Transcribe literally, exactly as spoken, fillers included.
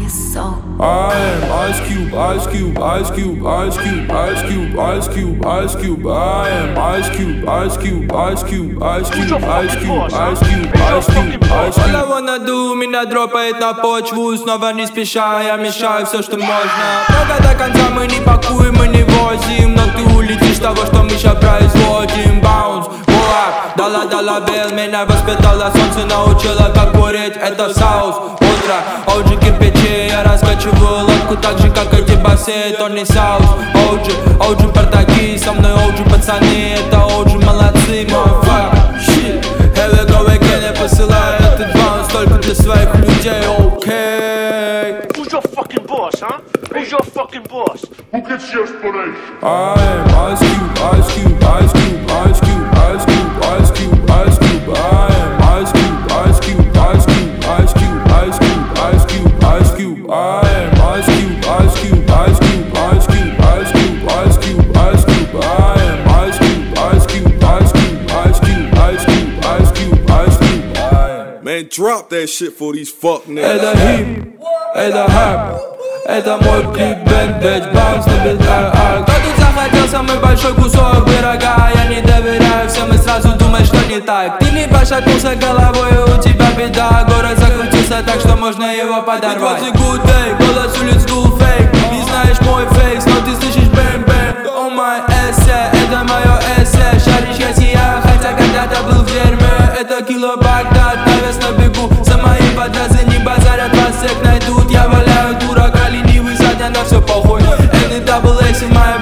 I am Ice Cube, Ice Cube, Ice Cube, Ice Cube, Ice Cube, Ice Cube, Ice Cube. I am Ice Cube, Ice Cube, Ice Cube, Ice Cube, Ice Cube, Ice Cube, Ice Cube, Ice Cube. All I wanna do, меня дропает на почву. Снова не спеша, я мешаю все, что можно. Много до конца мы не пакуем, мы не возим. Но ты улетишь того, что мы ща производим. Баунс, буак, дала, дала бел. Меня воспитала солнце, научила, как курить. Это соус, утро, оджи кирпичи. Я раскачиваю лодку так же, как эти басы. То не соус, оджи, оджи пардаки. Со мной оджи пацаны, это оджи молодцы. Motherfucker, shit. Here we go again, я посылаю этот баунс только для своих людей, окей. Who's your fucking boss, huh? Who's your fucking boss? Who gets your explanation? I am Ice Cube, Ice Cube, Ice Cube, Ice Cube, Ice Cube, Ice Cube, Ice Cube. I am Ice Cube, Ice Cube, Ice Cube, Ice Cube, Ice Cube, Ice Cube, Ice Cube. I am Ice Cube, Ice Cube, Ice Cube, Ice Cube, Ice Cube, Ice Cube, Ice Cube. I am Ice Cube, Ice Cube, Ice Cube, Ice Cube, Ice Cube, Ice Cube, Ice Cube. Man, drop that shit for these fuck niggas. Это хип, это хэп, это мой кликбейт, бэч, баунс, не без ар-ар. Кто тут захотел самый большой кусок пирога? Я не доверяю всем и сразу думаешь, что не так. Ты не пошатнулся головой, у тебя беда. Город закрутился так, что можно его подорвать. It was a good day, голос улиц дул фейк. Не знаешь мой фейс, но ты слышишь бэм-бэм. О май эссе, это мое эссе. Шаришь, я сияю, хотя когда-то был в дерьме. Это кило Багдад, навес на бегу. За мои подразы не базарят, вас всех найдут. Я валяю дурака, ленивый, задня на все похуй. N double S in my